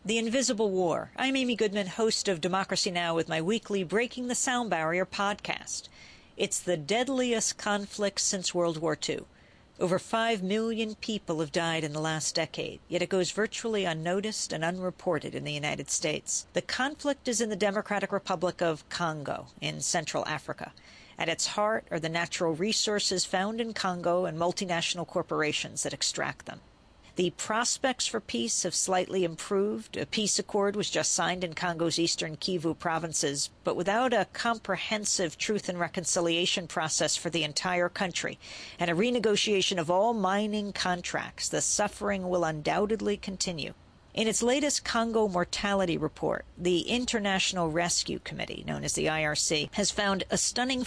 The Invisible War. I'm Amy Goodman, host of Democracy Now! With my weekly Breaking the Sound Barrier podcast. It's the deadliest conflict since World War II. Over 5 million people have died in the last decade, yet it goes virtually unnoticed and unreported in the United States. The conflict is in the Democratic Republic of Congo in Central Africa. At its heart are the natural resources found in Congo and multinational corporations that extract them. The prospects for peace have slightly improved. A peace accord was just signed in Congo's eastern Kivu provinces, but without a comprehensive truth and reconciliation process for the entire country and a renegotiation of all mining contracts, the suffering will undoubtedly continue. In its latest Congo mortality report, the International Rescue Committee, known as the IRC, has found a stunning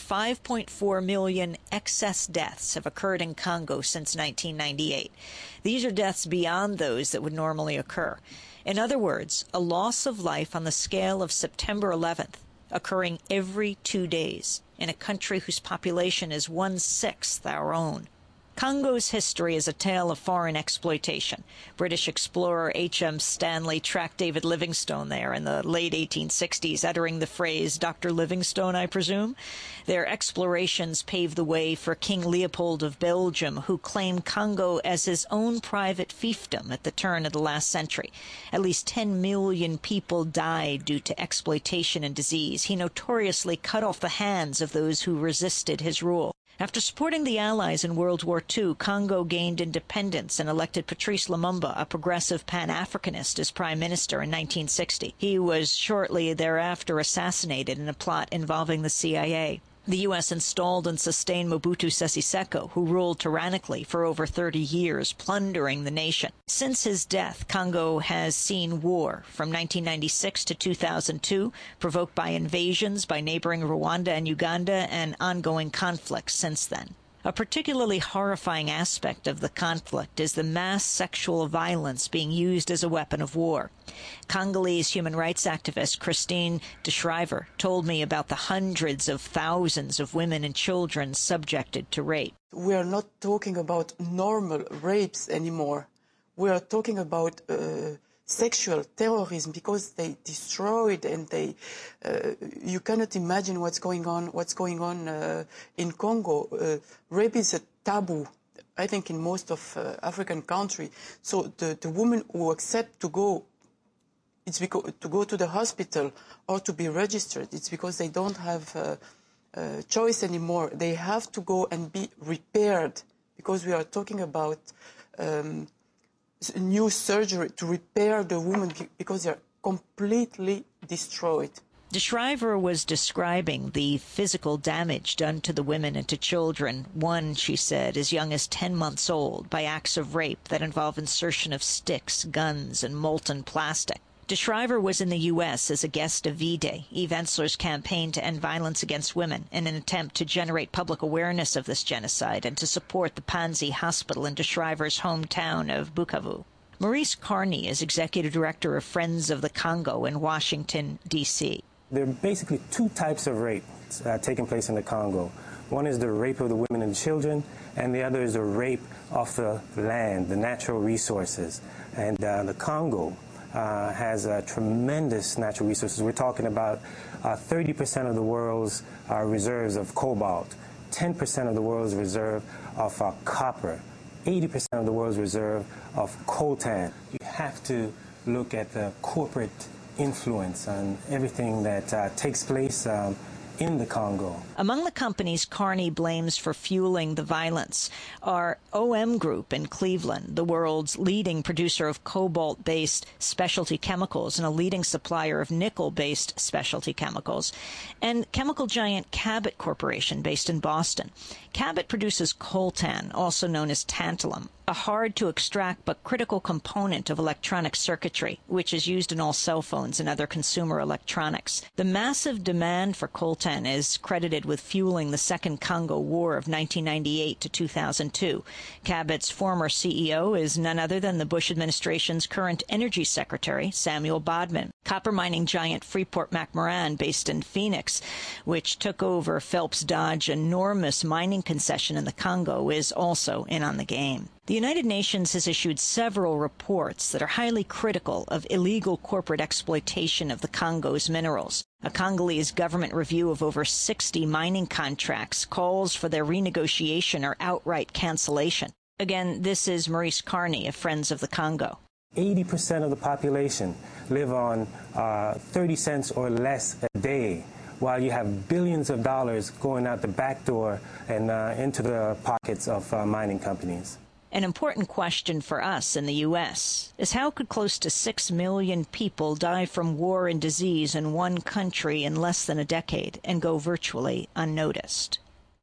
5.4 million excess deaths have occurred in Congo since 1998. These are deaths beyond those that would normally occur. In other words, a loss of life on the scale of September 11th, occurring every 2 days in a country whose population is 1/6 our own. Congo's history is a tale of foreign exploitation. British explorer H.M. Stanley tracked David Livingstone there in the late 1860s, uttering the phrase, "Dr. Livingstone, I presume?" Their explorations paved the way for King Leopold of Belgium, who claimed Congo as his own private fiefdom at the turn of the last century. At least 10 million people died due to exploitation and disease. He notoriously cut off the hands of those who resisted his rule. After supporting the Allies in World War II, Congo gained independence and elected Patrice Lumumba, a progressive Pan-Africanist, as prime minister in 1960. He was shortly thereafter assassinated in a plot involving the CIA. The U.S. installed and sustained Mobutu Sese Seko, who ruled tyrannically for over 30 years, plundering the nation. Since his death, Congo has seen war from 1996 to 2002, provoked by invasions by neighboring Rwanda and Uganda, and ongoing conflicts since then. A particularly horrifying aspect of the conflict is the mass sexual violence being used as a weapon of war. Congolese human rights activist Christine de Schrijver told me about the hundreds of thousands of women and children subjected to rape. We are not talking about normal rapes anymore. We are talking about sexual terrorism, because they destroyed and you cannot imagine what's going on in Congo. Rape is a taboo, I think, in most of African countries. So the women who accept to go to the hospital or to be registered, it's because they don't have choice anymore. They have to go and be repaired, because we are talking about new surgery to repair the woman, because they're completely destroyed. De Schrijver was describing the physical damage done to the women and to children, one, she said, as young as 10 months old, by acts of rape that involve insertion of sticks, guns, and molten plastic. De Schrijver was in the U.S. as a guest of V-Day, Eve Ensler's campaign to end violence against women, in an attempt to generate public awareness of this genocide and to support the Panzi Hospital in De Schrijver's hometown of Bukavu. Maurice Carney is executive director of Friends of the Congo in Washington, D.C. There are basically two types of rape taking place in the Congo. One is the rape of the women and children, and the other is the rape of the land, the natural resources. And the Congo has tremendous natural resources. We're talking about 30% of the world's reserves of cobalt, 10% of the world's reserve of copper, 80% of the world's reserve of coltan. You have to look at the corporate influence on everything that takes place in the Congo. Among the companies Carney blames for fueling the violence are OM Group in Cleveland, the world's leading producer of cobalt-based specialty chemicals and a leading supplier of nickel-based specialty chemicals, and chemical giant Cabot Corporation based in Boston. Cabot produces coltan, also known as tantalum, a hard-to-extract but critical component of electronic circuitry, which is used in all cell phones and other consumer electronics. The massive demand for coltan is credited with fueling the Second Congo War of 1998 to 2002. Cabot's former CEO is none other than the Bush administration's current energy secretary, Samuel Bodman. Copper mining giant Freeport-McMoRan, based in Phoenix, which took over Phelps Dodge's enormous mining concession in the Congo, is also in on the game. The United Nations has issued several reports that are highly critical of illegal corporate exploitation of the Congo's minerals. A Congolese government review of over 60 mining contracts calls for their renegotiation or outright cancellation. Again, this is Maurice Carney of Friends of the Congo. 80% of the population live on 30 cents or less a day, while you have billions of dollars going out the back door and into the pockets of mining companies. An important question for us in the U.S. is how could close to 6 million people die from war and disease in one country in less than a decade and go virtually unnoticed?